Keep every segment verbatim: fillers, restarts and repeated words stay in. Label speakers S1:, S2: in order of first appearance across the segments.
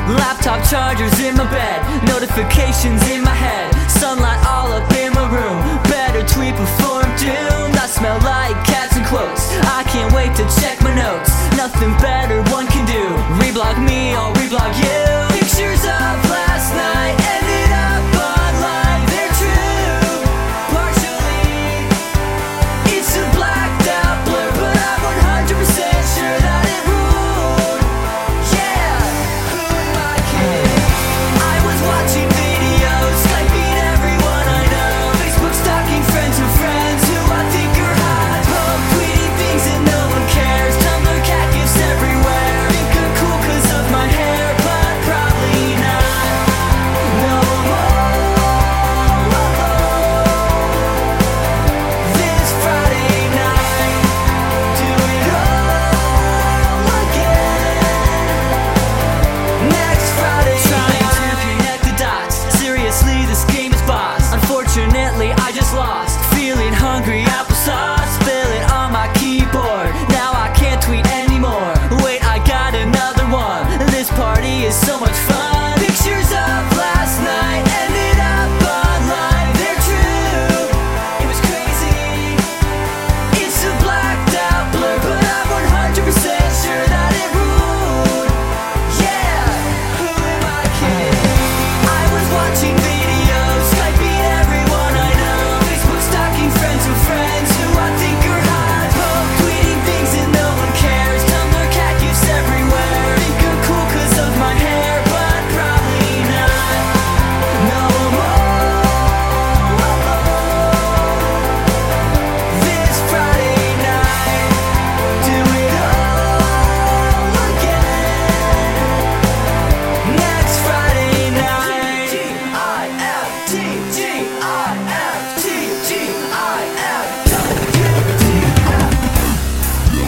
S1: Laptop chargers in my bed, notifications in my head, sunlight all up in my room. Better tweet before I'm doomed. I smell like cats and quotes. I can't wait to check my notes. Nothing better one can do. Reblog me, I'll reblog you. Pictures of last night ended up online. They're true, partially. It's a blacked out blur, but I'm one hundred percent sure that it ruled. Yeah, who am I kidding? I was watching videos, Skyping everyone I know, Facebook stalking friends of friends who I think are hot, Pope tweeting things and no one cares, Tumblr cat gifts everywhere, think I'm cool cause of my hair, but probably not. No more. This Friday night, do it all again. Next Friday night, trying to connect the dots. Seriously, this game is boss. Unfortunately, I just lost. Feeling hungry, applesauce. Spill it on my keyboard. Now I can't tweet anymore. Wait, I got another one. This party is so much fun. Pictures of last night ended up online. They're true. It was crazy. It's a blacked out blur, but I'm one hundred percent sure that it ruled. Yeah, who am I kidding? I was watching videos, Skyping everyone I know, Facebook stalking friends of friends who I think are hot, Pope tweeting things and no one cares, Tumblr cat gifts everywhere, think I'm cool cause of my hair, but probably not. No more. This Friday night, do it all again. Next Friday night, G I F T, G I F T, G I F T, G I F T.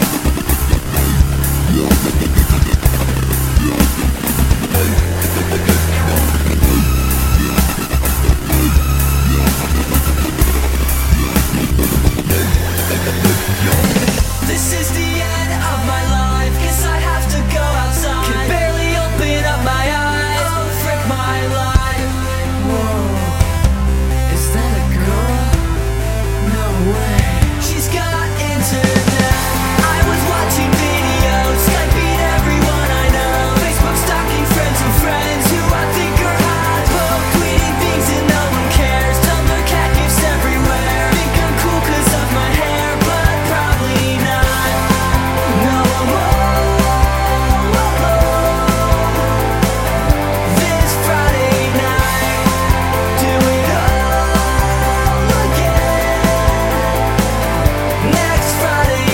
S1: This is the end of my life. Guess I have to go outside. Can barely open up my eyes. Oh, frick my life. Whoa, is that a girl? No way. She's got internet. I was watching videos, Skyping everyone I know, Facebook stalking friends of friends who I think are hot, Pope tweeting things and no one cares, Tumblr cat gifts everywhere, think I'm cool cause of my hair, but probably not. No more. This Friday night, do it all again. Next Friday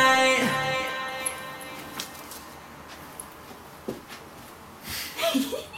S1: night.